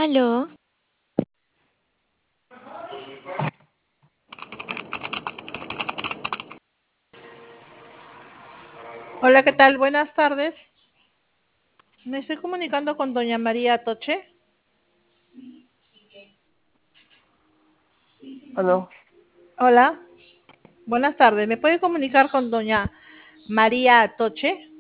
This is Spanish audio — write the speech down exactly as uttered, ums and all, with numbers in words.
Aló, Hola, ¿qué tal? Buenas tardes. Me estoy comunicando con doña María Toche. Aló, Hola, buenas tardes. ¿Me puede comunicar con doña María Toche?